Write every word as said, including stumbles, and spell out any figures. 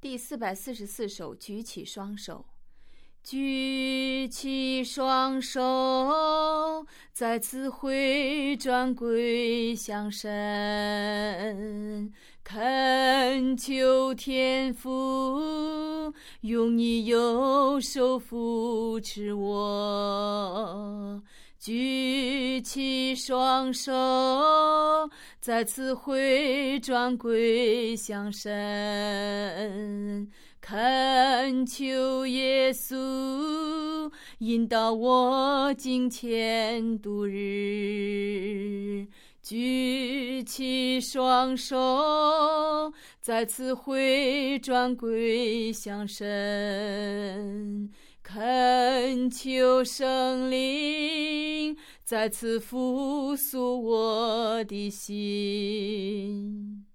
第四百四十四首，举起双手。举起双手，再次回转归向神，恳求天父用你右手扶持我。举起双手，再次回转归向神，恳求耶稣引导我金钱度日。举起双手，再次回转归向神，恳求圣灵再次复苏我的心。